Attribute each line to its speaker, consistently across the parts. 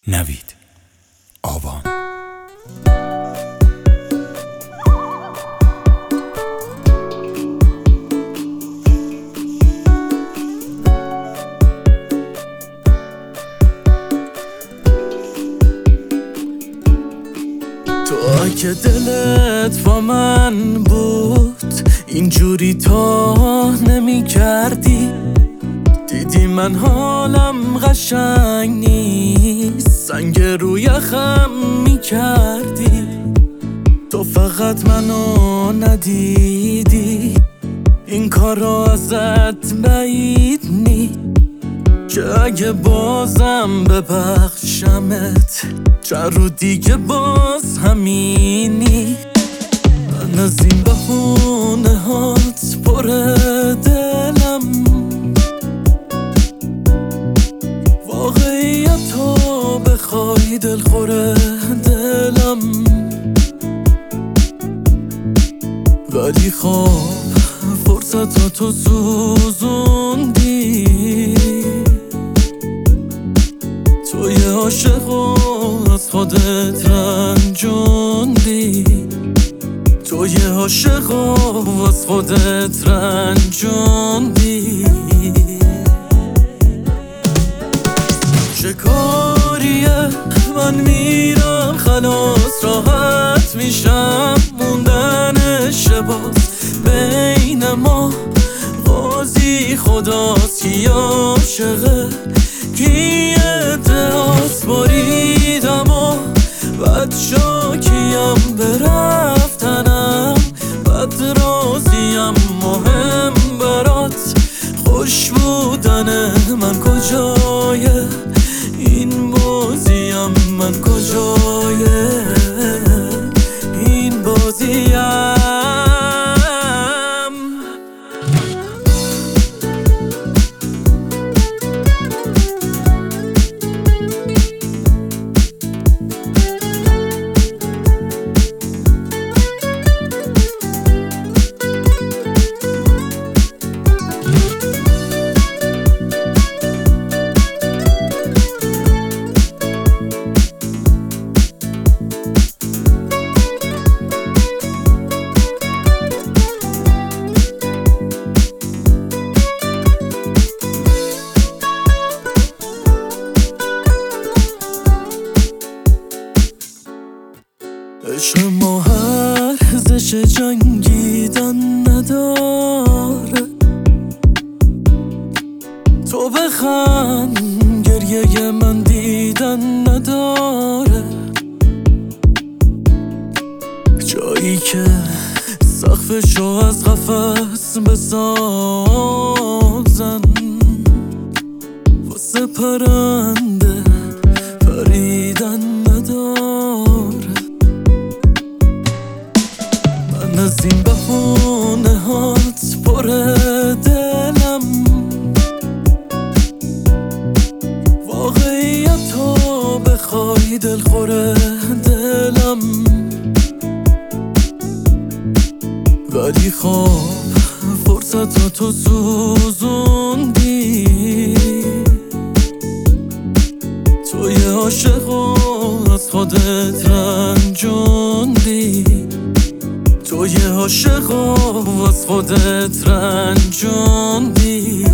Speaker 1: نوید آبان.
Speaker 2: تو اگه دلت با من بود اینجوری تا نمی کردی، دیدی من حالم قشنگ نیست، سنگ رو یخم می کردی. تو فقط منو ندیدی، این کار رو ازت بعید نی، که اگه بازم ببخشمت چند رو دیگه باز همینی. من از این بهونه هات پر دلم، واقعیت رو بخوای دلخور دلم، ولی خب فرصت رو تو سوزوندی. تو یه عاشق و از خودت رنجوندی، تو یه عاشق و از خودت رنجوندی. چه کاریه من میرم خلاص راحت میشم، موندن شباز بین ما قاضی خداست، کی عاشقه کی ادعاست. باریدم و بد شاکیم برفتنم، بد راضیم مهم برات، خوش بودن من کجایه، این بازیم من کجایه، این بازیم. عشق ما ارزش جنگیدن نداره، تو بخند گریه من دیدن نداره، جایی که سقفشو از قفس بسازن واسه پرنده پریدن نداره. من از این بهونه هات پر دلم، واقعیت رو بخوای دلخور دلم، ولی خب فرصت رو تو سوزوندی. تو یه عاشق و از خودت رنجوندی، تو یه عاشق و از خودت رنجوندی.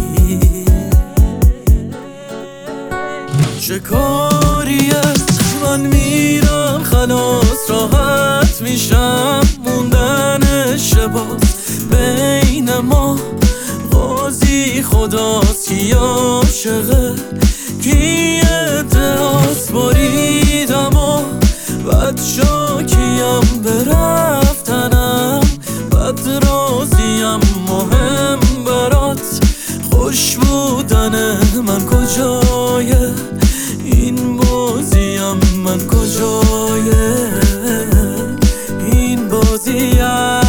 Speaker 2: چه کاریه من میرم خلاص راحت میشم، موندن شباز بین ما قاضی خداست، کی عاشقه کی ادعاست. باریدم و بد شاکیم برفتنم، بد راضیم مهم برات، خوش بودن من کجایه، این بازیم من کجایه، این بازیم.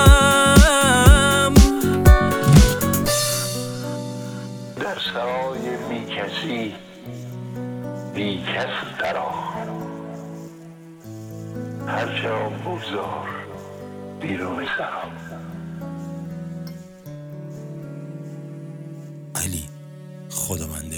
Speaker 3: در سرای بی کسی بی کس درآ، هر جا بگذار بیرون سرا.
Speaker 1: علی خداوند